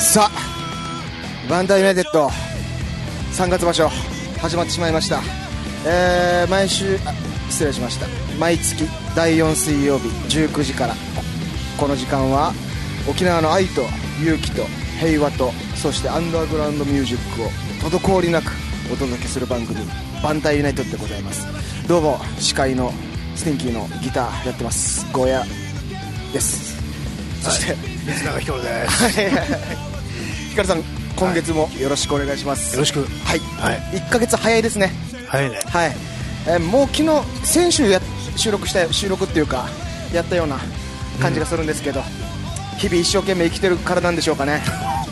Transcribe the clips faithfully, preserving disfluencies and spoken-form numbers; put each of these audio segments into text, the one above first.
さあバンダイユナイテッドさんがつ場所始まってしまいました。えー、毎週あ失礼しました毎月だいよん水曜日じゅうくじからこの時間は沖縄の愛と勇気と平和とそしてアンダーグラウンドミュージックを滞りなくお届けする番組バンダイユナイテッドでございます。どうも司会のスティンキーのギターやってますゴーヤです。そして、はい、 水永ひかるです。 ひかるさん今月もよろしくお願いします。 よろしく。 はい、はい、いっかげつ早いですね。 早いね。 はい、えー、もう昨日先週や収録した収録っていうかやったような感じがするんですけど、うん、日々一生懸命生きてるからなんでしょうかね。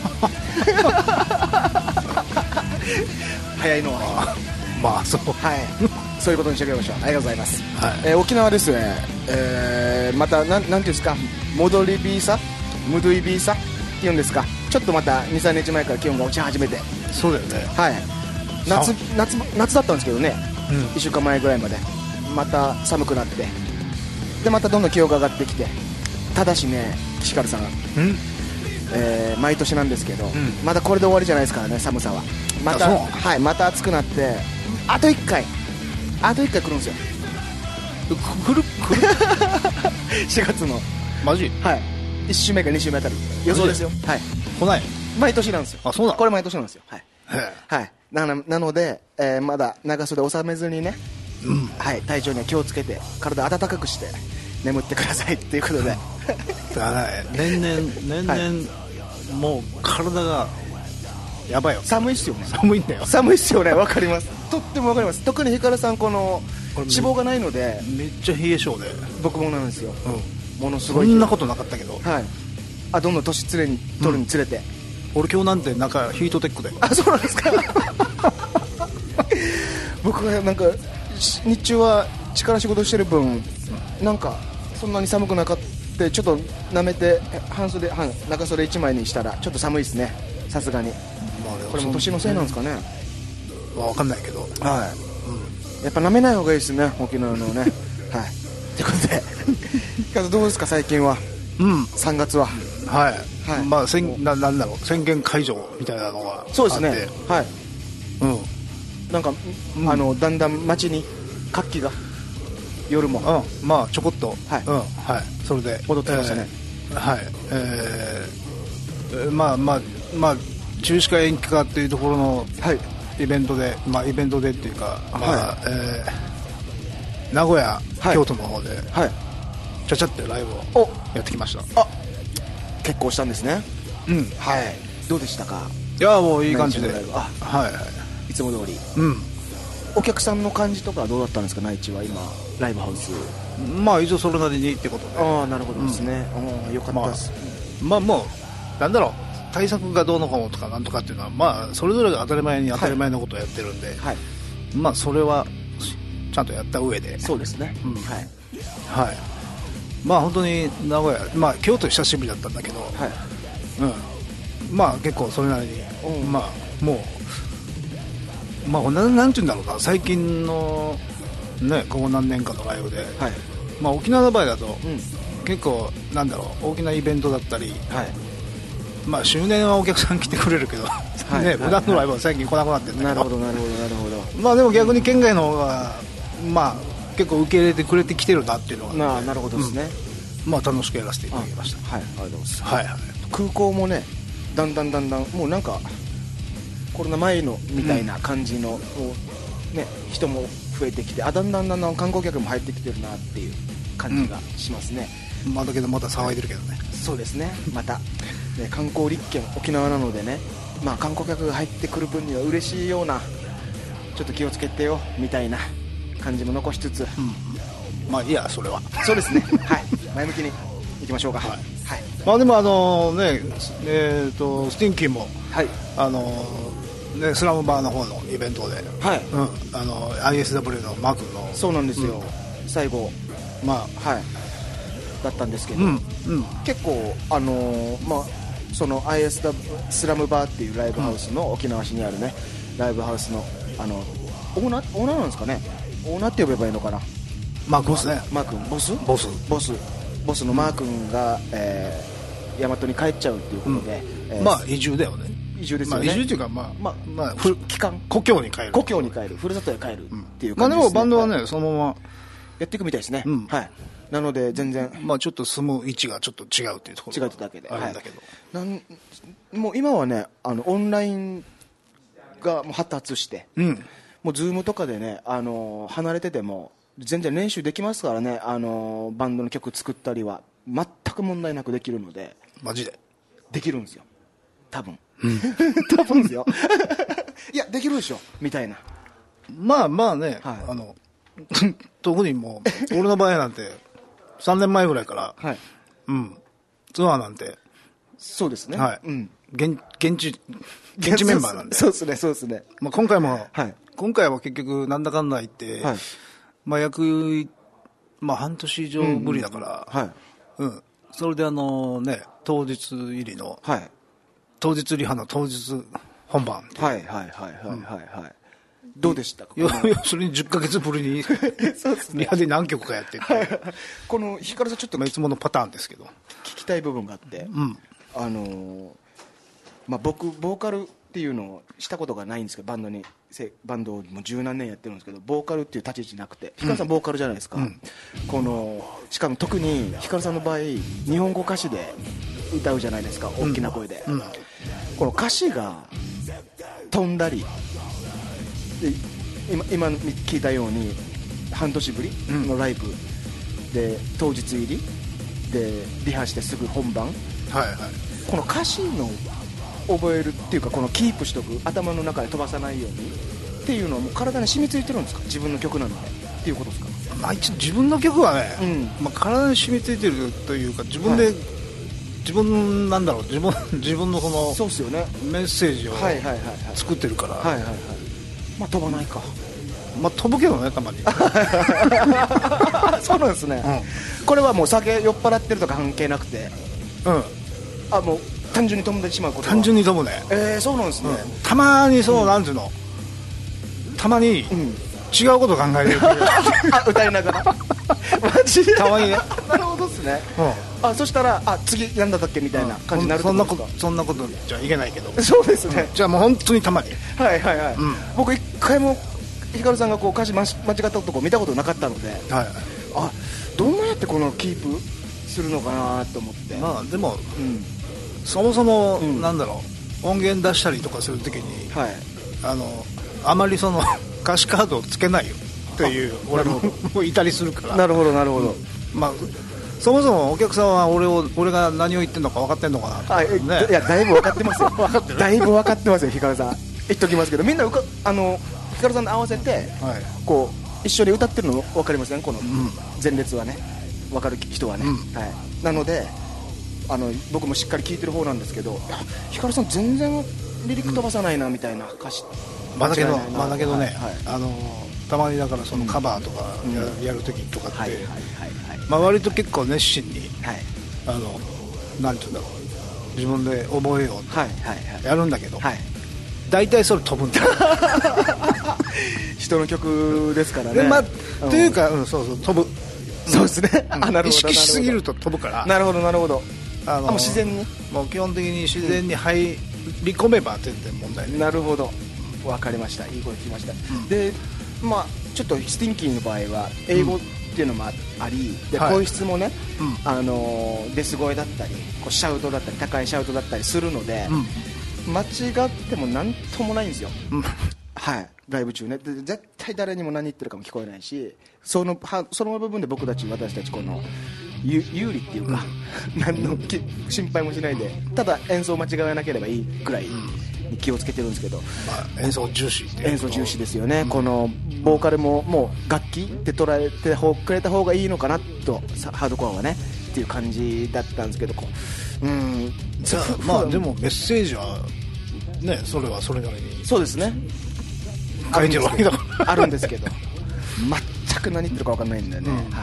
早いのはまあそう、 はい、そういうことにしておきましょう。ありがとうございます。 はい、 えー、沖縄ですね、えー、またなんなんていうんですか戻りビーサムドゥイビーサっていうんですか、ちょっとまた にさんにちまえから気温が落ち始めて。 そうだよね。 はい、夏, 夏, 夏だったんですけどね、うん、いっしゅうかんまえぐらいまでまた寒くなってでまたどんどん気温が上がってきて、ただしね岸軽さん、うんえー、毎年なんですけど、うん、まだこれで終わりじゃないですからね。寒さはまた、はい、また暑くなってあといっかいあといっかい来るんですよ。 来る来るしがつのマジ、 はい、いっ週目かに週目あたり予想ですよ。はい、 来ない毎年なんですよ。 あ、そうなの。 これ毎年なんですよ。はい、はい、な, なので、えー、まだ長袖収めずにね、うん、はい、体調には気をつけて体温かくして眠ってくださいっていうことで。 だね、年々年々、はい、もう体がやばいよ。 寒いっすよね。 寒いんだよ。 寒いっすよね。わかります。とってもわかります。特にひかるさんこの脂肪がないのでめっちゃ冷え性で。 僕もなんですよ、うん、ものすごい。 そんなことなかったけど、 はい、あどんどん年つれに取るにつれて、うん、 俺今日なんてなんかヒートテックで。 あ、そうなんですか。僕はなんか日中は力仕事してる分なんかそんなに寒くなかったちょっと舐めて半袖半中袖いちまいにしたらちょっと寒いですね、さすがに。まあ、これも年のせいなんですかね。 わかんないけど、 はい、うん、やっぱ舐めない方がいいですね沖縄のね。はい、ということでカズどうですか最近は。うん、さんがつは。 はい、はい、まあせん な, なんだろう宣言解除みたいなのがあって。 そうですね。はい、うん、なんか、 うん、 あのだんだん街に活気が夜も、 うん、まあちょこっと、 はい、 うん、はい、それで戻ってきましたね。 えー、はい、えー、まあまあまあ中止か延期かっていうところのイベントで、まあイベントでっていうか、まあ、はい、えー、名古屋、はい、京都の方で、はい、ちゃちゃってライブをやってきました。 あ、結構したんですね。うん、はい。どうでしたか。 いやもういい感じで、 あ、はいはい、いつも通り。うん。お客さんの感じとかはどうだったんですか。内地は今ライブハウス。 まあ一応それなりにってことで。 ああ、なるほどですね。うん、よかったです。 まあ、まあもうなんだろう。対策がどうのこうのとかなんとかっていうのは、まあ、それぞれが当たり前に当たり前のことをやってるんで、はい、まあ、それはちゃんとやった上で。 そうですね、うん、はい、 はい、まあ本当に名古屋、まあ、京都久しぶりだったんだけど、はい、うん、まあ結構それなりに、うん、まあもう、まあ、な, なんていうんだろうな、最近の、ね、ここ何年かのライブで、はい、まあ、沖縄の場合だと、うん、結構なんだろう大きなイベントだったり、はい、まあ、周年はお客さん来てくれるけど、はいね、普段のライブは最近来なくなってるんだけど。 なるほどなるほどなるほど。 まあでも逆に県外の方が、まあ、結構受け入れてくれてきてるなっていうのが、ね、 まあ、なるほどですね、 うん、まあ楽しくやらせていただきました。 はい、ありがとうございます。 はいはい、 空港もねだんだんだんだんもうなんかコロナ前のみたいな感じの、うん、ね、人も増えてきて、あだんだんだんだん観光客も入ってきてるなっていう感じがしますね。 うん、まあだけどまた騒いでるけどね、はい、 そうですね、またね、観光立県沖縄なのでね、まあ、観光客が入ってくる分には嬉しいような、ちょっと気をつけてよみたいな感じも残しつつ、うん、 まあいいやそれは。 そうですね、はい、前向きにいきましょうか。はい、はい、 まあでもあのね、えーとスティンキーも、はい、あのね、スラムバーの方のイベントで、はい、うん、あの アイエスダブリュー のマー君の、 そうなんですよ、うん、最後、まあ、はい、だったんですけど、うんうん、結構あのー、まあその アイエスダブリュー スラムバーっていうライブハウスの、うん、沖縄市にあるねライブハウスのあのオーナーオーナーなんですかね、オーナーって呼べばいいのかな、 マー君ですね、 マー君ボスボスボスボスのマー君が、えー、大和に帰っちゃうっていうことで、うん、 えー、 まあ移住だよね。 移住ですよね。 まあ、移住というかまあまあ、 まあ、 帰還故郷に帰る故郷に帰るふるさとへ帰るっていう感じですね、 うん、まあでもバンドはね、 はい、 そのままやっていくみたいですね、 うん、 はい。なので全然まあちょっと住む位置がちょっと違うというところ違うだけであるんだけど、 はい、なんもう今はねあのオンラインがもう発達して、うん、もうズームとかでねあの離れてても全然練習できますからね、あのバンドの曲作ったりは全く問題なくできるので。 マジでできるんですよ多分、うん、多分ですよいやできるでしょみたいな。 まあまあね、はい、あの特にもう俺の場合なんてさんねんまえぐらいから、はい、うん、ツアーなんてそうですね、 はい、うん、現, 現地現地メンバーなんでそうですねそうですね、 まあ、今回も、はい、今回は結局なんだかんだ言って、はい、まあ約、まあ、半年以上ぶりだから、うんうん、はい、うん、それであのね当日入りの、はい、当日リハの当日本番っていう、 はいはいはいはいはいはい、どうでしたか。 要するにじゅっかげつぶりにそうです、ね、リハで何曲かやってて、はい、 このヒカルさんちょっと、 まあ、いつものパターンですけど聞きたい部分があって、うん、あのーまあ、僕ボーカルっていうのをしたことがないんですけどバンドにバンドをもう十何年やってるんですけどボーカルっていう立ち位置なくて、ヒカルさんボーカルじゃないですか、うん、このしかも特にヒカルさんの場合日本語歌詞で歌うじゃないですか、大きな声で、うんうん、この歌詞が飛んだりで 今, 今聞いたように半年ぶりのライブで当日入りでリハしてすぐ本番、はいはい、この歌詞の覚えるっていうかこのキープしとく頭の中で飛ばさないようにっていうのはもう体に染みついてるんですか、自分の曲なのでっていうことですか。 まあ、一応自分の曲はね、うん、まあ、体に染みついてるというか自分で、はい、自分なんだろう自分自分のそのそうっすよね、 メッセージを作ってるから、はいはいはい、 まあ飛ばないか、 まあ飛ぶけどねたまにそうなんですね、うん、これはもう酒酔っ払ってるとか関係なくて、うん、あもう単純に飛んでしまうことは単純に飛ぶね、 えー、そうなんですね、 うん、たまにそう、うん、なんていうのたまに、うん、違うこと考えてるあ歌いながらマジでたまにねなるほどですね、うん、あそしたらあ次やんだったっけみたいな感じになるってことですか、 うん、そんなことそんなことじゃいけないけどそうですね、 うん、じゃあもう本当にたまにはいはいはい、うん、僕一回もヒカルさんがこう歌詞間違ったとこ見たことなかったので、はい、あどんなやってこのキープするのかなと思って、 まあでも、うん、そもそも、うん、なんだろう音源出したりとかするときに、はい、あのあまりその歌詞カードをつけないよっていう俺ももいたりするからなるほどなるほど、 うん、まあそもそもお客さんは俺を俺が何を言ってるのか分かってんのかな、 はい、ね、いやだいぶ分かってますよ分かってるだいぶ分かってますよヒカルさん言っときますけどみんなうかあのヒカルさんと合わせて、はい、こう一緒に歌ってるの分かりませんこの前列はね分かる人はね、うん、はい、なのであの僕もしっかり聴いてる方なんですけどヒカルさん全然リリック飛ばさないなみたいな歌詞、 うん、まあだけど、まあ、だけどね、はいはい、あのたまにだからそのカバーとか や,、うん、やるときとかって、はいはいはいはい、まあ、割と結構熱心に、はい、あのなんていうんだろう自分で覚えようってやるんだけど、はいはいはい、大体それ飛ぶんだよ人の曲ですからね、 まあ、というか、うん、そうそう飛ぶ、 そうですね、うん、あなるほど意識しすぎると飛ぶからなるほどなるほどあのー、あもう自然にもう基本的に自然に入り込めば全然問題ない、 なるほど分かりました、いい声聞きました、うん、でまあちょっとスティンキーの場合は英語っていうのもあり、うん、で、はい、声質もね、うん、あのー、デス声だったりこうシャウトだったり高いシャウトだったりするので、うん、間違っても何ともないんですよ、うん、はいライブ中ねで絶対誰にも何言ってるかも聞こえないしそのその部分で僕たち私たちこの有利っていうか、うん、何の心配もしないでただ演奏を間違えなければいいくらいに気をつけてるんですけど、 まあ、演奏重視っていう演奏重視ですよね、うん、このボーカルももう楽器って捉えてくれた方がいいのかなとハードコアはねっていう感じだったんですけどこう、うん、 まあでもメッセージはねそれはそれなりにそうですね書いてるわけだからあるんですけど全く何言ってるか分かんないんだよね、うん、はい、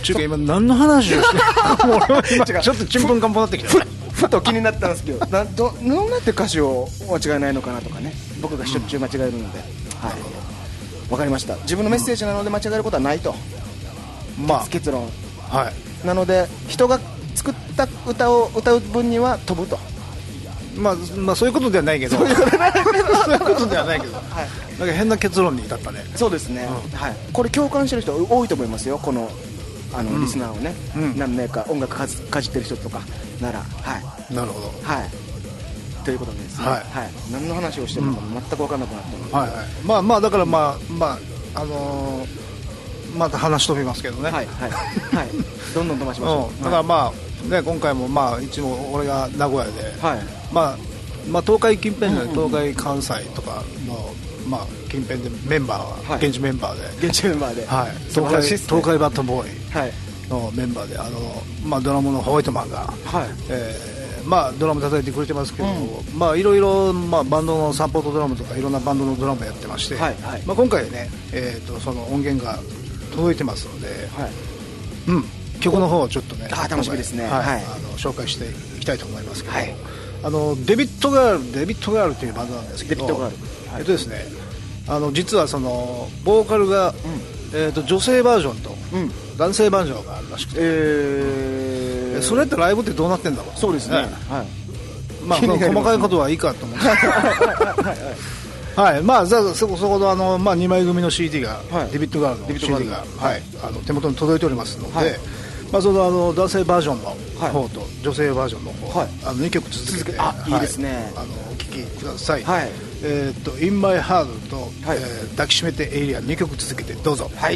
ちゅうか今何の話をしてる俺は今ちょっとちんぷんかんぽんなってきたふ, ふと気になったんですけどなどどうなって歌詞を間違えないのかなとかね僕がしょっちゅう間違えるので、うん、はい、分かりました。自分のメッセージなので間違えることはないと、うん、まあ結論、はい、なので人が作った歌を歌う分には飛ぶとまあまあ、そういうことではないけどそういうことではないけど、はい、なんか変な結論に至ったね。 そうですね、うん、はい、これ共感してる人多いと思いますよ、このあの、うん、リスナーをね、うん、何名か音楽かじかじってる人とかなら、はい、 なるほど、 はい、ということですね、はいはい、何の話をしてるのか全く分からなくなったので、 はいはい、まあまあだからまあまああのー、また話飛びますけどね、はいはいはい、 どんどん飛ばしましょう、 うん、だからまあね、今回もまあ一応俺が名古屋で、はい、まあまあ東海近辺で、うんうん、東海関西とかのまあ近辺でメンバーは、はい、現地メンバーで現地メンバーで、 はい、東海東海バッドボーイのメンバーで、あのまあドラムのホワイトマンが、はい、えー、まあドラム叩いてくれてますけど、うん、まあいろいろまあバンドのサポートドラムとかいろんなバンドのドラムやってまして、はいはい、まあ今回ね、えーとその音源が届いてますので、はい、うん。曲の方をちょっとね、 あ、楽しみですね、 はいはい、あの紹介していきたいと思いますけど、はい、あのデビッドガールデビッドガールというバンドなんですけど、デビッドガール、はい、えっとですね、あの実はそのボーカルが、うん、えー、と女性バージョンと、うん、男性バージョンがあるらしくて、えー、それってライブってどうなってんだろう。 そうですね、はい、 まあ細かいことはいいかと思うんですけどはい、まあ、そこそこの、あの、まあ、にまい組の シーディー が、はい、デビッドガールの シーディー が、はい、あの手元に届いておりますので、はい、まあ、そのあの男性バージョンの方と女性バージョンの方、はい、あのにきょく続けて、 あ、いいですね、 あのお聴きください、はい、えー、っと In My Heart と、はい、えー、抱きしめてエイリアンにきょく続けてどうぞ。はい。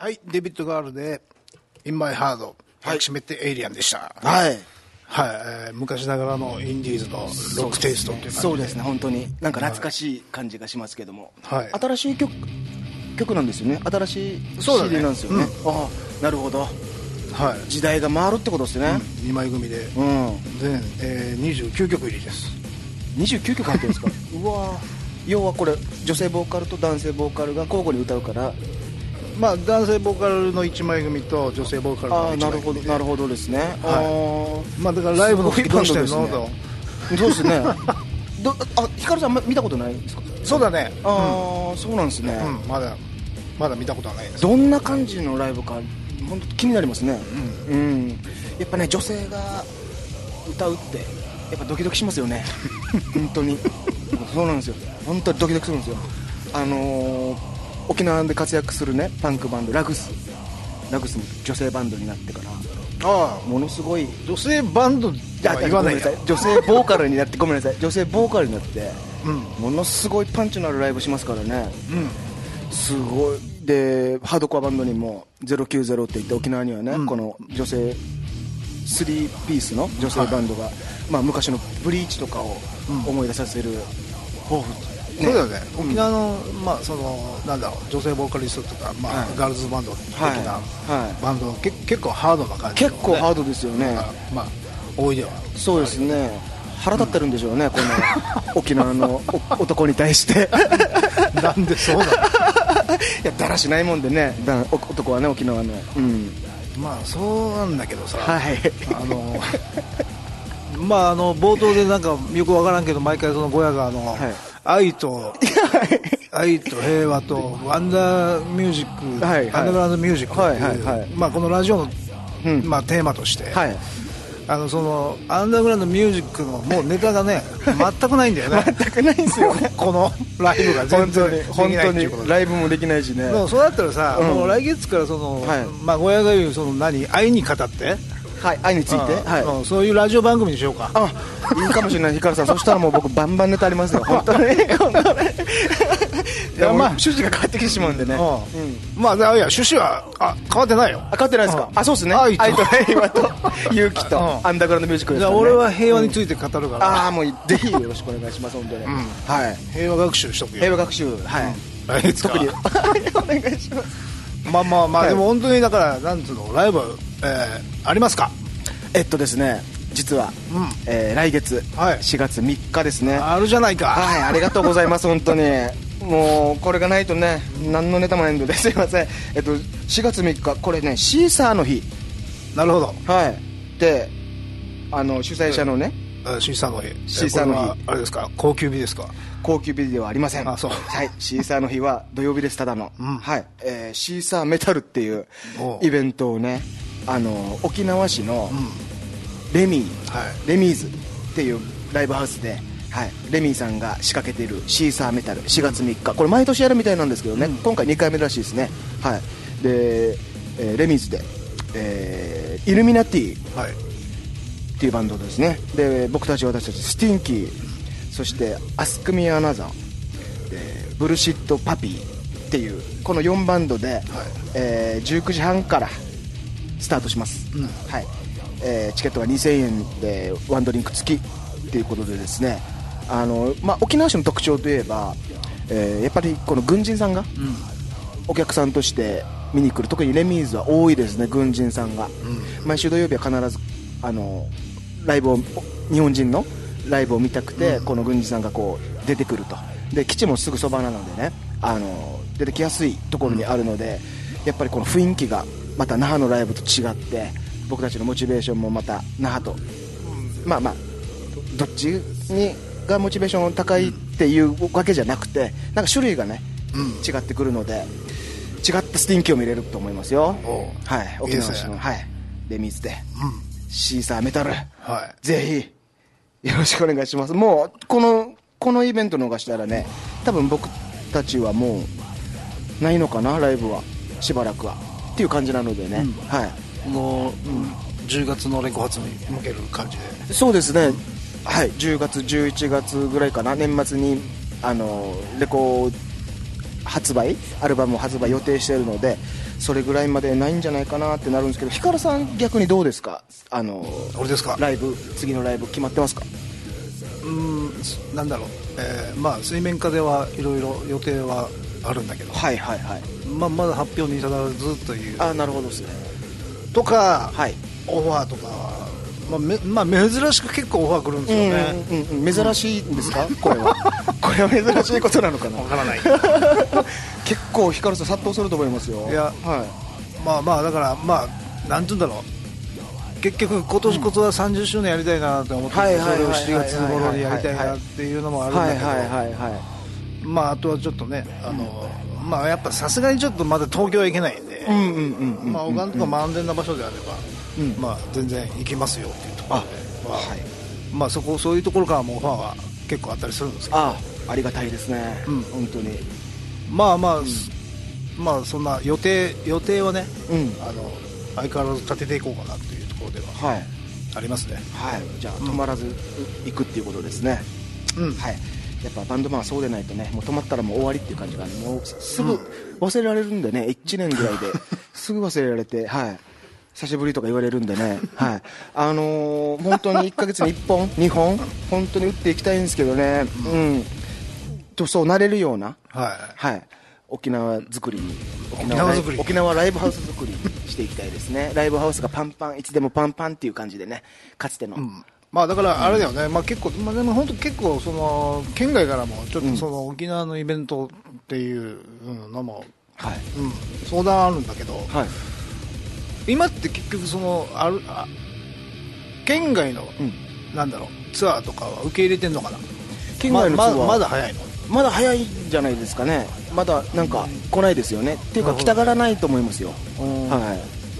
はい、デビッド・ガールで In My Heart、はい、締めてエイリアンでした。 はい。 はい、えー、昔ながらのインディーズのロックテイストっていう感じで。 そうですね、本当になんか懐かしい感じがしますけども、 はい、 新しい曲曲なんですよね。新しい シーディー なんですよね。うん、ああ、なるほど。はい、時代が回るってことですね。 うん、にまい組で、 うん、 全、えー、にじゅうきゅうきょく入りです。 にじゅうきゅうきょく入ってるんですか。うわ、要はこれ女性ボーカルと男性ボーカルが交互に歌うから、 まあ、男性ボーカルのいちまい組と女性ボーカルのいちまい組で。あ、なるほど、 なるほどですね。 はい、まあ、だからライブの時どうしてんのと。 そうですね。どあ、ヒカルさん見たことないんですか。 そうだね。 ああ、うん、そうなんですね。 うん、まだまだ見たことはないです。 どんな感じのライブか本当気になりますね。うん、うん、やっぱね、女性が歌うってやっぱドキドキしますよね。本当にそうなんですよ。本当にドキドキするんですよ。あのー、沖縄で活躍するねパンクバンドラグスラグスも女性バンドになってから、ああ、ものすごい女性バンドでは言わないや、 女性ボーカルになってごめんなさい女性ボーカルになって、うん、ものすごいパンチのあるライブしますからね。うん、すごい。でハードコアバンドにもゼロきゅうゼロって言って沖縄にはね、うん、この女性スリーピースの女性バンドが、はい、まあ、昔のブリーチとかを思い出させる抱負、ね、 そうだよね、うん、沖縄の、まあ、そのなんだろう女性ボーカリストとか、まあ、はい、ガールズバンド的なバンド、はい、け結構ハードな感じ、 ね、結構ハードですよね。 まあ、多いではそうですね。腹立ってるんでしょうね、うん、この沖縄の男に対してなんでそうなの。いや、だらしないもんでね、だ男はね、沖縄の、うん、 まあそうなんだけどさ、 はい、 あのまああの冒頭でなんかよくわからんけど毎回そのゴヤがあの、はい、愛と愛と平和とワンダーミュージック、はいはい、アンダーグラウンドミュージックっていう、はいはいはい、まあ、このラジオの、うん、まあ、テーマとして、はい、あのそのアンダーグラウンドミュージックのもうネタがね全くないんだよね。 全くないんですよね。 このライブが全然できないっていうことで、 ライブもできないしね。 もうそうだったらさ、うん、もう来月からその、はい、まあ、ゴヤが言うその何愛に語ってはい、愛について、はい、 うん、そういうラジオ番組にしようか。 あ、いいかもしれない。ヒカルさんそしたらもう僕バンバンネタありますよ。本当に本当に。いや、まあ趣旨が変わってきてしまうんでね。 うんうん、まあいや趣旨はあ変わってないよ。 あ、変わってないですか。あ、そうですね。愛と平和と勇気と、うん、アンダーグラウンドミュージックですからね。 じゃあ俺は平和について語るから、うん、 ああ、もうぜひよろしくお願いします本当に、うん、はい。 平和学習しとくよ。 平和学習、はい、うん、特にお願いします。 まあまあまあ、はい、でも本当にだからなんつうのライブ、えー、ありますか。 えっとですね、実は、うん、えー、来月、はい、しがつみっかですね。 あるじゃないか。 はい、ありがとうございます本当に。もうこれがないとね何のネタもないのですいません。えっとしがつみっか、これねシーサーの日。 なるほど。 はい。で、あの主催者のね、 うん、シーサーの日。 シーサーの日、 あれですか、高級日ですか。 高級日ではありません。 あ、そう。 はい、シーサーの日は土曜日です、ただの、うん、はい、えー、シーサーメタルっていうイベントをね、あの沖縄市のレミー、はい、レミーズっていうライブハウスで、はい、レミーさんが仕掛けているシーサーメタルしがつみっか、これ毎年やるみたいなんですけどね、うん、今回にかいめらしいですね。はい。で、えー、レミーズで、えー、イルミナティっていうバンドですね。で、僕たち私たちスティンキー、そしてアスクミアナザーでブルシットパピーっていうこのよんバンドで、はい、えー、じゅうくじはんからスタートします、うん、はい。えー、チケットがにせんえんでワンドリンク付きっていうことでですね、あの、まあ、沖縄市の特徴といえば、えー、やっぱりこの軍人さんがお客さんとして見に来る、特にレミーズは多いですね、軍人さんが、うん、毎週土曜日は必ずあのライブを、日本人のライブを見たくて、うん、この軍人さんがこう出てくると。で、基地もすぐそばなのでね、あの出てきやすいところにあるので、うん、やっぱりこの雰囲気がまた那覇のライブと違って、僕たちのモチベーションもまた那覇と、うん、まあまあどっちにがモチベーション高いっていうわけじゃなくて、なんか種類がね、うん、違ってくるので、違ったスティンキーを見れると思いますよ。はい、沖縄市の、はい、レミーズで、うん、シーサーメタル、はい、ぜひよろしくお願いします。もうこのこのイベント逃したらね、多分僕たちはもうないのかな、ライブはしばらくはっていう感じなのでね、うん、はい、 もう、うん、じゅうがつのレコ発に向ける感じで。 そうですね、はい、じゅうがつじゅういちがつぐらいかな、年末にあのレコ発売アルバムを発売予定しているので、それぐらいまでないんじゃないかなってなるんですけど、ヒカルさん逆にどうですか？あの俺ですか？ ライブ、次のライブ決まってますか？ うーん、なんだろう、えー、まあ水面下ではいろいろ予定はあるんだけど、 はいはいはい、 まあ、まだ発表に至らずという。 あ、なるほどですね。 とか、 はい、 オファーとか、まあめまあ、珍しく結構オファー来るんですよね。 うんうんうん、珍しいんですか、これはこれは珍しいことなのかな、 わからない結構ヒカルさん殺到すると思いますよ。 いや、 はい、 まあまあだからまあなんていうんだろう、結局今年こそはさんじゅっしゅうねんやりたいなと思って、それをしちがつ頃にやりたいなっていうのもあるんだけど、まああとはちょっとね、あの、まあやっぱさすがにちょっとまだ東京は行けないんで、まあおかんとか安全な場所であれば、うん、まあ全然行きますよっていうところで、あ、まあ、はい、まあそこそういうところからもオファーは結構あったりするんですけど、 ああ、ありがたいですね、うん、本当に。 まあまあ、うん、まあそんな予定予定はね、うん、あの相変わらず立てていこうかなというところでは、はい、ありますね。 はい、じゃあ止まらず行くっていうことですね。うん、はい。やっぱバンドマンはそうでないとね、もう止まったらもう終わりっていう感じが、ね、もうすぐ忘れられるんでね、いちねんぐらいですぐ忘れられて、はい、久しぶりとか言われるんでね、はい、あのー、本当にいっかげつにいっぽんにほん本当に打っていきたいんですけどね、うん、とそうなれるような、はいはい、沖縄作りに沖縄作り沖縄ライブハウス作りにしていきたいですね。ライブハウスがパンパン、いつでもパンパンっていう感じでね、かつての、うん、 まあだからあれだよね、うん、まあ結構、まあでも本当結構その県外からもちょっとその沖縄のイベントっていうのも、はい、うん、相談あるんだけど、はい、今って結局そのあるあ県外の、うん、なんだろう、ツアーとかは受け入れてんのかな。 県外のツアー、 ま、ま, まだ早いの？ まだ早いんじゃないですかね。まだなんか来ないですよね、うん、っていうか来たがらないと思いますよ、はい、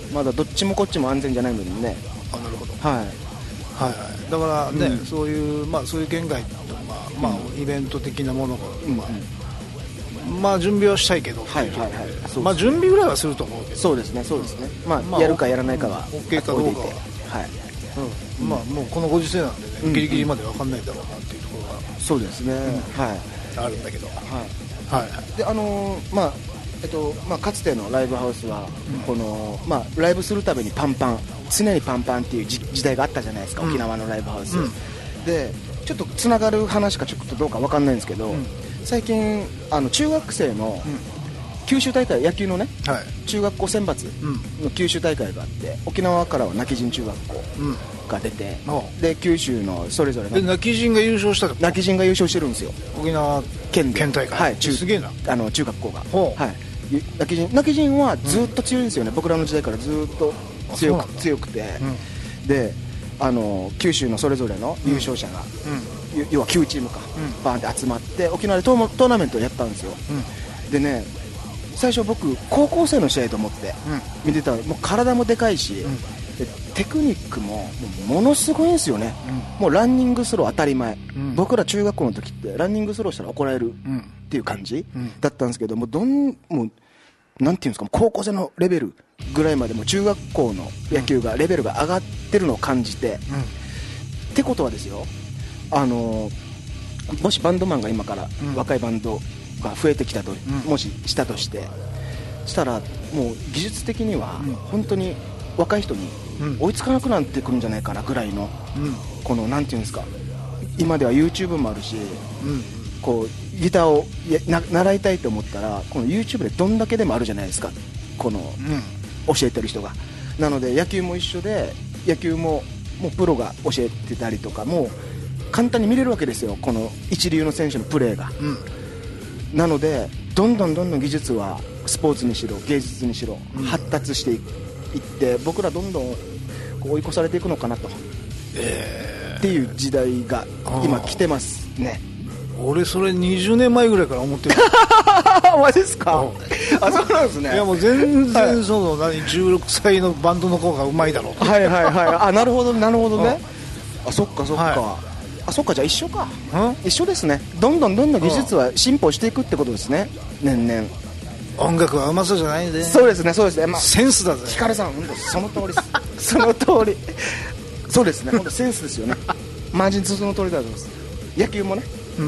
まだどっちもこっちも安全じゃないのにね。 あ、なるほど、 はいはいはい、だからね、うん、そういうまあそういう県外とか、まあ、うん、イベント的なものが、まあうん、まあ準備はしたいけど、はいはいはい、まあ準備ぐらいはすると思うけど、 そうですねそうですね、まあ、まあ、やるかやらないかは OK かどうかは、はい、うん、まあもうこのご時世なんでね、うん、ギリギリまで分かんないだろうなっていうところが、 そうですね、うん、はい、 あるんだけど、はいはい、であのー、まあえっとまあ、かつてのライブハウスは、うん、このまあ、ライブするたびにパンパン、常にパンパンっていう時代があったじゃないですか、うん、沖縄のライブハウス、うん、でちょっとつながる話かちょっとどうか分かんないんですけど、うん、最近あの中学生の九州大会、野球のね、はい、中学校選抜の九州大会があって、沖縄からは泣き人中学校が出て、うん、で九州のそれぞれの泣き人が優勝したと、 泣き人が優勝してるんですよ、 沖縄県で県大会、 はい、 すげえな、 あの中学校が、はい、泣き人泣き人はずっと強いんですよね、うん、僕らの時代からずっと強く強くて、うん、であの九州のそれぞれの優勝者が、うん、要はきゅうチームか、うん、バーンって集まって沖縄でトー、トーナメントをやったんですよ、うん、でね最初僕高校生の試合と思って見てたら、もう体もでかいし、うん、でテクニックもものすごいんですよね、うん、もうランニングスロー当たり前、うん、僕ら中学校の時ってランニングスローしたら怒られるっていう感じ、うん、だったんですけども、どんもうなんていうんですか、高校生のレベルぐらいまでも中学校の野球がレベルが上がってるのを感じて、うん、ってことはですよ、あのもしバンドマンが今から若いバンドが増えてきたと、うん、もししたとしてしたらもう技術的には本当に若い人に追いつかなくなってくるんじゃないかなぐらいの、うん、このなんていうんですか、今では YouTube もあるし、うん、こうギターをやな習いたいと思ったらこの YouTube でどんだけでもあるじゃないですか、この、うん、教えてる人が。なので野球も一緒で、野球ももうプロが教えてたりとか、もう簡単に見れるわけですよ、この一流の選手のプレーが、うん、なのでどんどんどんどん技術はスポーツにしろ芸術にしろ発達していって、僕らどんどんこう追い越されていくのかなと、えー、っていう時代が今来てますね。 俺それにじゅうねんまえぐらいから思ってるマジですか。あ、そうなんですね。 いやもう全然その、はい、何じゅうろくさいのバンドの子がうまいだろうはいはいはい、あ、なるほどなるほどね、あ、そっかそっか、はい、あ、そっか、じゃあ一緒か、一緒ですね。どんどんどんどん技術は進歩していくってことですね、年々。 音楽はうまそうじゃないんで。 そうですねそうですね、まあ、 センスだぜヒカルさん、その通りですその通りそうですね、本当センスですよねマジでその通りだと思います。野球もね、うん、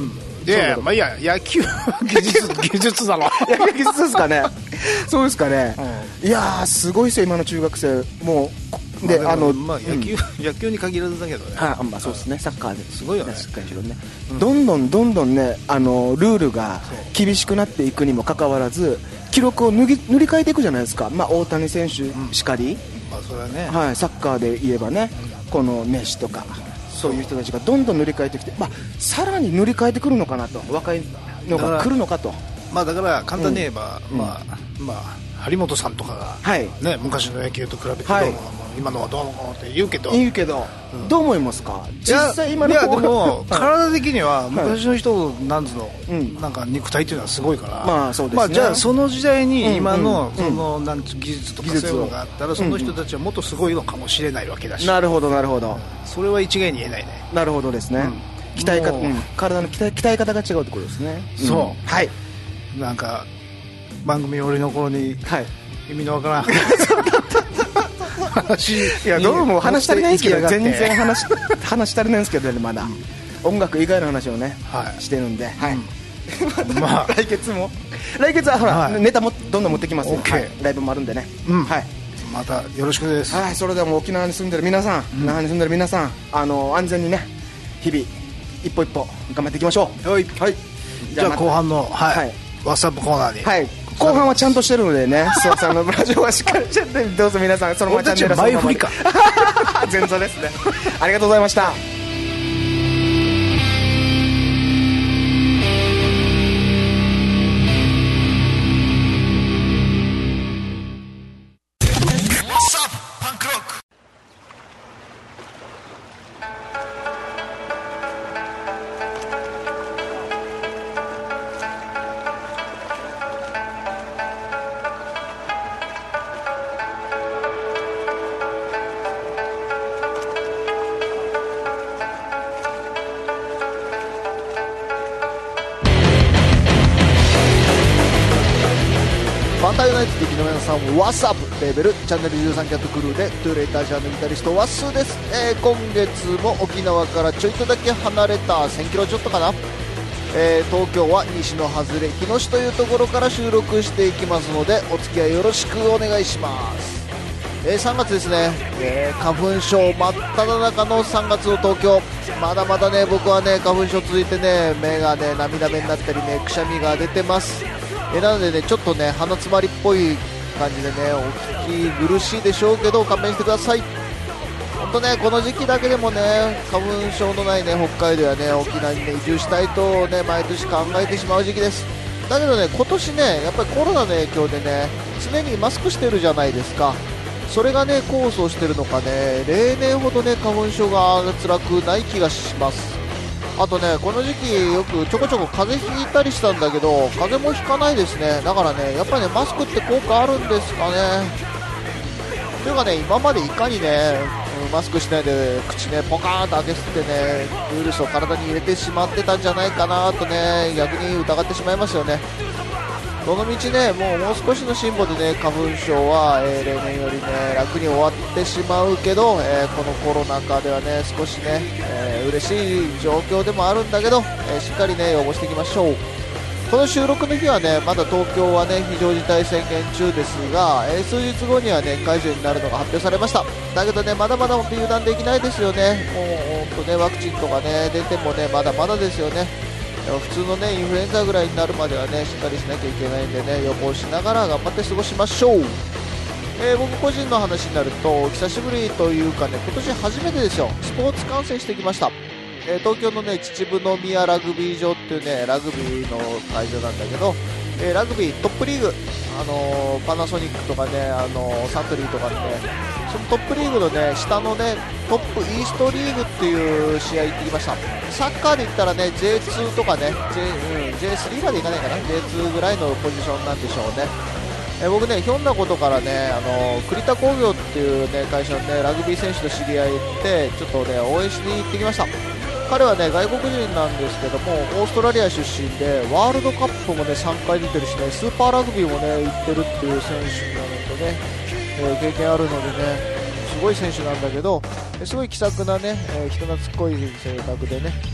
いやいや、まあ、いや野球技術技術だろ野球技術ですかねそうですかね、うん、いやーすごいですよ今の中学生もうで、 まあ、 あの、 まあ、野球、うん、野球に限らずだけどね、 はあ、まあそうですね、サッカーですごいよね、 サッカーにしろね、うん、どんどんどんどんねあのルールが厳しくなっていくにもかかわらず記録を塗り、塗り替えていくじゃないですか、まあ、大谷選手しかり、 うん、まあそれはね、 はい、サッカーで言えばね、うん、このメッシとかそういう人たちがどんどん塗り替えてきて、まあ、さらに塗り替えてくるのかなと、若いのが来るのかと。 まあ、だから簡単に言えば、うん、まあまあ張本さんとかが、はいね、昔の野球と比べてどうも、はい、今のはどうもって言うけど言うけど、うん、どう思いますか実際今のいやでも体的には昔の人なんつうの、うん、なんか肉体っていうのはすごいから、 まあそうですね、 まあ、じゃあその時代に今の、うんうん、そのなんつ技術とかそういうのがあったらその人たちはもっとすごいのかもしれないわけだし、 なるほどなるほど、 それは一概に言えないね。 なるほどですね、うん、鍛え方、うん、体の鍛え、鍛え方が違うってことですね。 そう、 うん、はいなんか番組俺の頃に、はい、意味のわからん話いやどうも話足りないんですけど全然話話足りないんですけどねまだ、うん、音楽以外の話をね、はい、してるんで、はい、うん、まあ来月も来月はほら、はい、ネタもどんどん持ってきますんで、はい、ライブもあるんでね、 うん、 はい、 またよろしくです。 はい、それではもう沖縄に住んでる皆さん、うん、那覇に住んでる皆さん、あの安全にね日々一歩一歩頑張っていきましょう。 はい、はい、じゃあ後半の、はいはい、ワッツアップコーナーに、 はい、後半はちゃんとしてるのでね諏訪さんのラジオはしっかりしててどうぞ皆さんそのままチャンネル前振りか前座ですねありがとうございました。ワッツアップレーベルチャンネルじゅうさんキャットクルーでトゥーレイタージャーのギタリストワッスーです、えー、今月も沖縄からちょいとだけ離れたせんキロちょっとかな、えー、東京は西の外れ日野市というところから収録していきますのでお付き合いよろしくお願いします、えー、さんがつですね、えー、花粉症真っ只中のさんがつの東京、まだまだね僕はね花粉症続いてね目がね涙目になったりねくしゃみが出てます、えー、なのでねちょっとね鼻詰まりっぽい感じでねお聞き苦しいでしょうけど勘弁してください。本当ねこの時期だけでもね花粉症のないね北海道やね沖縄にね移住したいとね毎年考えてしまう時期です。だけどね今年ねやっぱりコロナの影響でね常にマスクしてるじゃないですか。それがね功を奏してるのかね例年ほどね花粉症が辛くない気がします。あとねこの時期よくちょこちょこ風邪ひいたりしたんだけど風邪もひかないですね。だからねやっぱりねマスクって効果あるんですかね。というかね今までいかにねマスクしないで口ねポカーンと開け吸ってねウイルスを体に入れてしまってたんじゃないかなとね逆に疑ってしまいますよね。どのみちねもうもう少しの辛抱でね花粉症は、えー、例年よりね楽に終わってしまうけど、えー、このコロナ禍ではね少しね、えー、嬉しい状況でもあるんだけど、えー、しっかりね予防していきましょう。この収録の日はねまだ東京はね非常事態宣言中ですが、えー、数日後にはね解除になるのが発表されました。だけどねまだまだ本当に油断できないですよね。もう本当ねワクチンとかね出てもねまだまだですよね。普通のねインフルエンザぐらいになるまではねしっかりしなきゃいけないんでね予防しながら頑張って過ごしましょう。えー、僕個人の話になると久しぶりというかね今年初めてですよスポーツ観戦してきました。えー、東京のね秩父宮ラグビー場っていうねラグビーの会場なんだけど、えー、ラグビートップリーグ、あのー、パナソニックとかね、あのー、サントリーとかねそのトップリーグのね下のねトップイーストリーグっていう試合行ってきました。サッカーで言ったらね ジェイツー とかね、J うん、ジェイスリー までいかないかな ジェイツー ぐらいのポジションなんでしょうね。え僕ねひょんなことからねあの栗田工業っていうね会社のねラグビー選手と知り合いでちょっとね応援しに行ってきました。彼はね外国人なんですけどもオーストラリア出身でワールドカップもねさんかい出てるしねスーパーラグビーもね行ってるっていう選手なのでね、えー、経験あるのでねすごい選手なんだけどすごい気さくなね、えー、人懐っこい性格でね、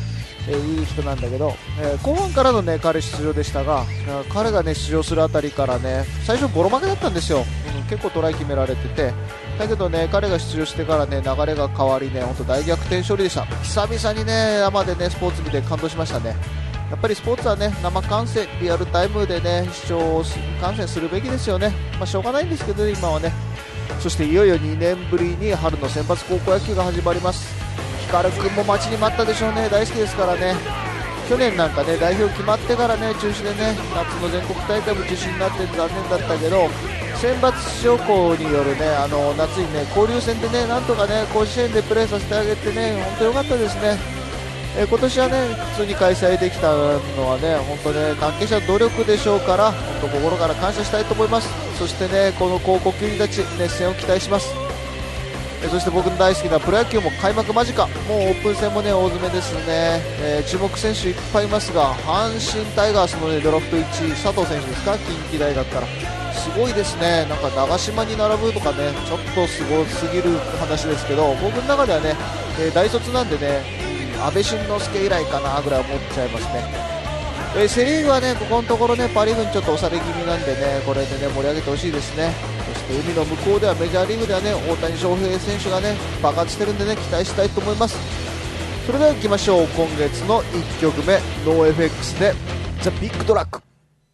えー、いい人なんだけど、えー、後半からの、ね、彼出場でしたが、彼が、ね、出場するあたりからね最初ボロ負けだったんですよ、うん、結構トライ決められてて、だけどね彼が出場してからね流れが変わりね本当大逆転勝利でした。久々にね生でねスポーツ見て感動しましたね。やっぱりスポーツはね生観戦リアルタイムでね視聴観戦するべきですよね。まあ、しょうがないんですけど、ね、今はね。そしていよいよにねんぶりに春の選抜高校野球が始まります。光君も待ちに待ったでしょうね。大好きですからね。去年なんかね代表決まってからね中止でね夏の全国大会も中止になって残念だったけど、選抜出場校によるねあの夏にね交流戦でねなんとかね甲子園でプレーさせてあげてね本当良かったですね。えー、今年はね普通に開催できたのはね本当ね関係者の努力でしょうから本当心から感謝したいと思います。そしてねこの高校球児たち熱戦を期待します。えー、そして僕の大好きなプロ野球も開幕間近、もうオープン戦もね大詰めですね。えー、注目選手いっぱいいますが阪神タイガースの、ね、ドラフトいちい佐藤選手ですか、近畿大学からすごいですね。なんか長島に並ぶとかねちょっとすごすぎる話ですけど、僕の中ではね、えー、大卒なんでね安倍晋之助以来かなぐらい思っちゃいますね。えー、セ・リーグはねここのところねパ・リーグにちょっと押され気味なんでねこれでね盛り上げてほしいですね。そして海の向こうではメジャーリーグではね大谷翔平選手がね爆発してるんでね期待したいと思います。それでは行きましょう。今月のいっきょくめノーエフェックスでザ・ビッグドラッグ。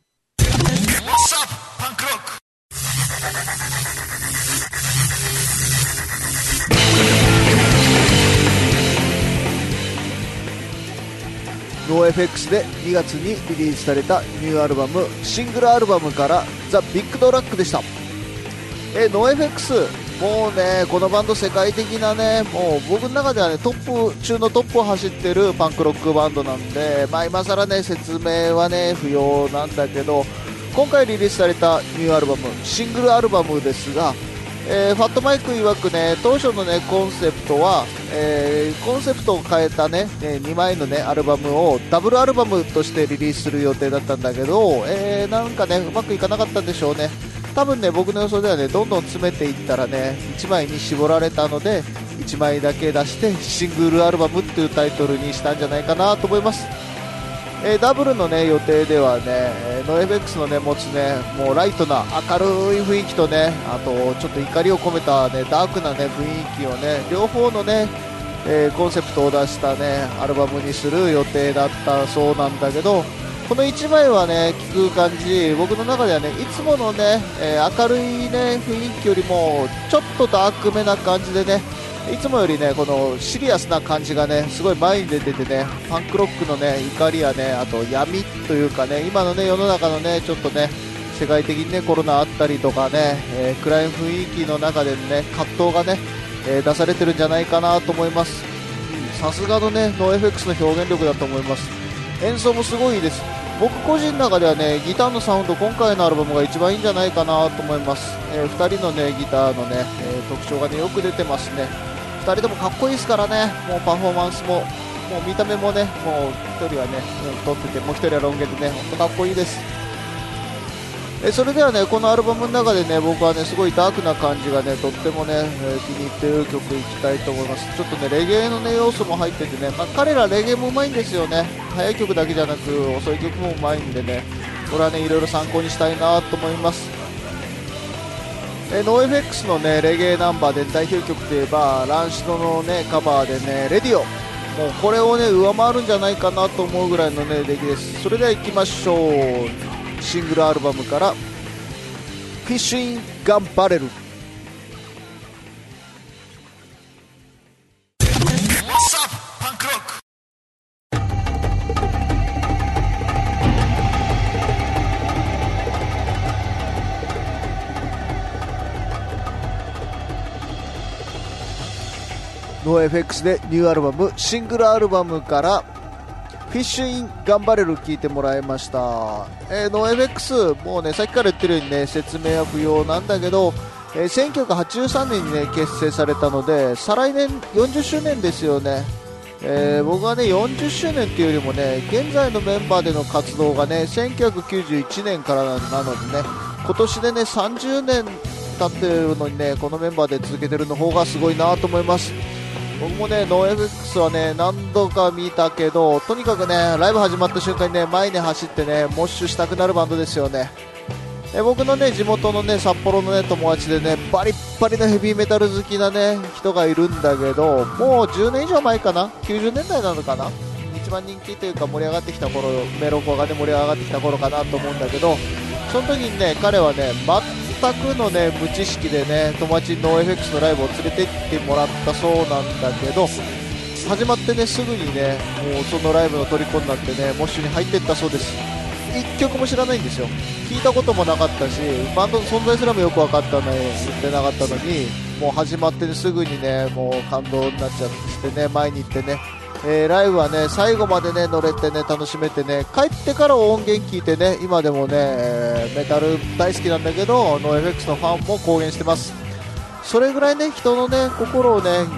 ノーエフェックスでにがつにリリースされたニューアルバムシングルアルバムからザ・ビッグドラッグでした。えノーエフェックスもうねこのバンド世界的なねもう僕の中ではねトップ中のトップを走ってるパンクロックバンドなんで、まあ、今更ね説明はね不要なんだけど、今回リリースされたニューアルバムシングルアルバムですが、えー、ファットマイク曰くね当初のねコンセプトは、えー、コンセプトを変えたねにまいのねアルバムをダブルアルバムとしてリリースする予定だったんだけど、えー、なんかねうまくいかなかったんでしょうね。多分ね僕の予想ではねどんどん詰めていったらねいちまいに絞られたのでいちまいだけ出してシングルアルバムっていうタイトルにしたんじゃないかなと思います。えー、ダブルの、ね、予定ではね、えー、ノーエフェックスの、ね、持つ、ね、もうライトな明るい雰囲気とねあとちょっと怒りを込めた、ね、ダークな、ね、雰囲気をね両方の、ねえー、コンセプトを出した、ね、アルバムにする予定だったそうなんだけど、このいちまいはね聞く感じ僕の中ではねいつもの、ねえー、明るい、ね、雰囲気よりもちょっとダークめな感じでねいつもよりねこのシリアスな感じがねすごい前に出ててねパンクロックのね怒りやねあと闇というかね今のね世の中のねちょっとね世界的にねコロナあったりとかね、えー、暗い雰囲気の中でね葛藤がね、えー、出されてるんじゃないかなと思います。さすがのねノーエフェックスの表現力だと思います。演奏もすごいいいです。僕個人の中ではねギターのサウンド今回のアルバムが一番いいんじゃないかなと思います。えー、ふたりのねギターのね、えー、特徴がねよく出てますね。ふたりともかっこいいですからね、もうパフォーマンスももう見た目もねもうひとりはね撮っててもうひとりはロン毛でね本当かっこいいです。えそれではねこのアルバムの中でね僕はねすごいダークな感じがねとってもね、えー、気に入っている曲いきたいと思います。ちょっとねレゲエのね要素も入っててね、まあ、彼らレゲエもうまいんですよね。速い曲だけじゃなく遅い曲もうまいんでねこれはねいろいろ参考にしたいなと思います。えノーエフェックスのねレゲエナンバーで代表曲といえばランシドのねカバーでねレディオ、もうこれをね上回るんじゃないかなと思うぐらいのね出来です。それでは行きましょう。シングルアルバムからフィッシュインガンバレル。ノーエフェックスでニューアルバムシングルアルバムからフィッシュインガンバレル聞いてもらいました。えー、ノーエフェックスもうねさっきから言ってるようにね説明は不要なんだけど、えー、せんきゅうひゃくはちじゅうさんねんにね結成されたので再来年よんじゅっしゅうねんですよね。えー、僕はねよんじゅっしゅうねんっていうよりもね現在のメンバーでの活動がねせんきゅうひゃくきゅうじゅういちねんからなのでね今年でねさんじゅうねん経ってるのにねこのメンバーで続けてるの方がすごいなと思います。 僕もねノーエフエックスはね何度か見たけど、とにかくねライブ始まった瞬間にね前に走ってねモッシュしたくなるバンドですよね。え僕のね地元のね札幌のね友達でねバリッバリのヘビーメタル好きなね人がいるんだけど、もうじゅうねん以上前かな、きゅうじゅうねんだいなのかな、一番人気というか盛り上がってきた頃、メロコがね盛り上がってきた頃かなと思うんだけど、その時にね彼はね全くのね無知識でね友達にノーエフエックスのライブを連れて行ってもらったそうなんだけど、始まってねすぐにねもうそのライブの虜になってねモッシュに入っていったそうです。いっきょくも知らないんですよ、聞いたこともなかったしバンドの存在すらもよく分かったの言ってなかったのに、もう始まって、ね、すぐにねもう感動になっちゃってね前に行ってね、えー、ライブはね最後までね乗れてね楽しめてね、帰ってから音源聞いてね今でもね、えー、メタル大好きなんだけどノーエフエックスのファンも公言してます。それぐらいね人のね心をね、うん、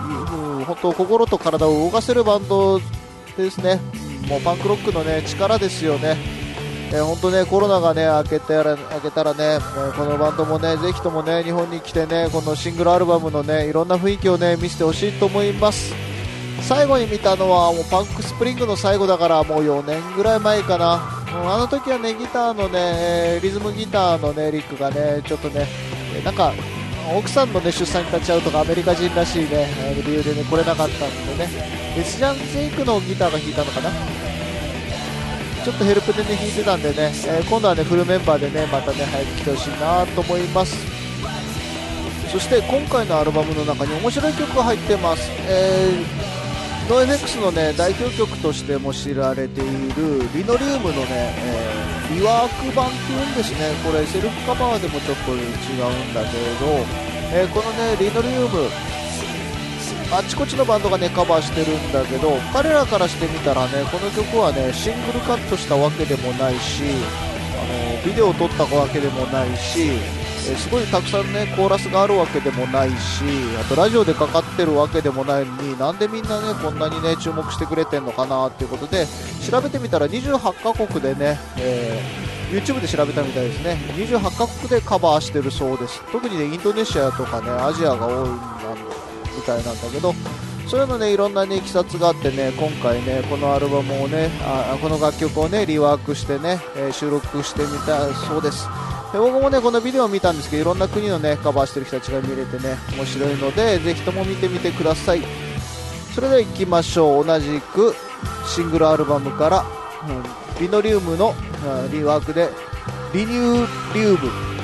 本当心と体を動かせるバンドですね。もうパンクロックのね力ですよね。えー、本当ねコロナがね明けたら明けたらね、えー、このバンドもねぜひともね日本に来てねこのシングルアルバムのねいろんな雰囲気をね見せてほしいと思います。最後に見たのはもうパンクスプリングの最後だからもうよねんぐらい前かな。もうあの時はねギターのねリズムギターのねリックがねちょっとねなんか奥さんのね出産に立ち会うとかアメリカ人らしいね理由でね来れなかったんでね、デスジャン・ゼイクのギターが弾いたのかな、ちょっとヘルプでね弾いてたんでね、えー、今度はねフルメンバーでねまたね早く来てほしいなと思います。そして今回のアルバムの中に面白い曲が入ってます。えー、ノーエフエックスのね代表曲としても知られているリノリウムのね、えー、リワーク版っていうんですね。これセルフカバーでもちょっと違うんだけれど、えー、このねリノリウムあちこちのバンドがねカバーしてるんだけど、彼らからしてみたらねこの曲はねシングルカットしたわけでもないし、あのビデオを撮ったわけでもないし、えすごいたくさんねコーラスがあるわけでもないし、あとラジオでかかってるわけでもないのに、なんでみんなねこんなにね注目してくれてんのかなっていうことで調べてみたらにじゅうはちカ国でね、えー、YouTube で調べたみたいですね。にじゅうはちカ国でカバーしてるそうです。特にねインドネシアとかねアジアが多いみたいなんだけど、そういうのねいろんなねいきさつがあってね、今回ねこのアルバムをねあこの楽曲をねリワークしてね、えー、収録してみたそうです。で僕もねこのビデオを見たんですけど、いろんな国のねカバーしてる人たちが見れてね面白いのでぜひとも見てみてください。それでは行きましょう。同じくシングルアルバムから、うん、リノリウムのリワークでリニューリウム。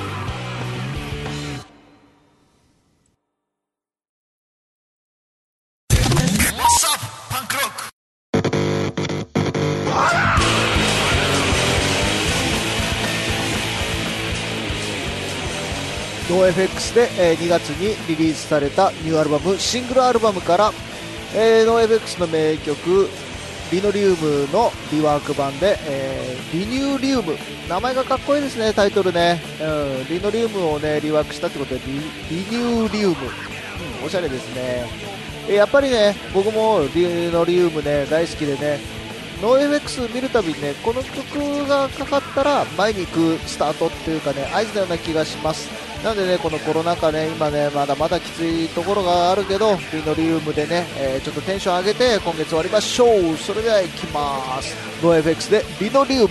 ノーエフエックスで、えー、にがつにリリースされたニューアルバムシングルアルバムから、えー、ノーエフエックスの名曲リノリウムのリワーク版で、えー、リニューリウム、名前がかっこいいですね、タイトルね、うん、リノリウムをねリワークしたってことで リ, リニューリウム、うん、おしゃれですね。えー、やっぱりね僕もリノリウムね大好きでね、ノーエフエックス見るたびにねこの曲がかかったら前に行くスタートっていうかね合図のような気がします。なのでねこのコロナ禍ね今ねまだまだきついところがあるけどリノリウムでね、えー、ちょっとテンション上げて今月終わりましょう。それでは行きます。ノーエフエックスでリノリウム。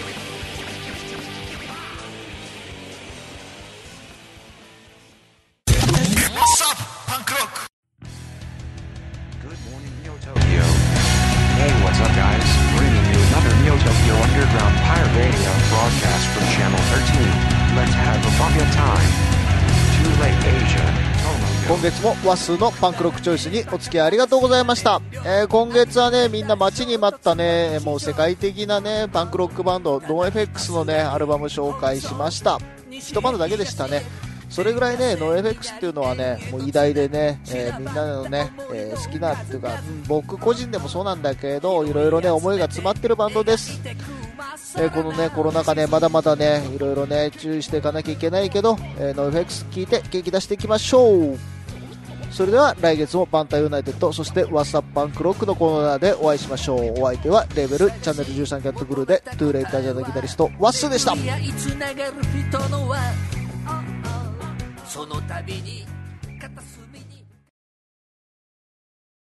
今月もワッスーのパンクロックチョイスにお付き合いありがとうございました。えー、今月はねみんな待ちに待ったねもう世界的なねパンクロックバンドノーエフエックスのねアルバム紹介しました。一バンドだけでしたね。それぐらいねノーエフエックスっていうのはねもう偉大でね、えー、みんなのね、えー、好きなっていうか、うん、僕個人でもそうなんだけどいろいろね思いが詰まってるバンドです。えー、このねコロナ禍ねまだまだねいろいろね注意していかなきゃいけないけど、えー、ノーエフエックス聞いて元気出していきましょう。それでは来月もバンタユナイテッドそしてワッサップパンクロックのコーナーでお会いしましょう。お相手はレーベルチャンネルじゅうさんキャットグルーでトゥーレイタージャーのギタリストワッスーでした。その度に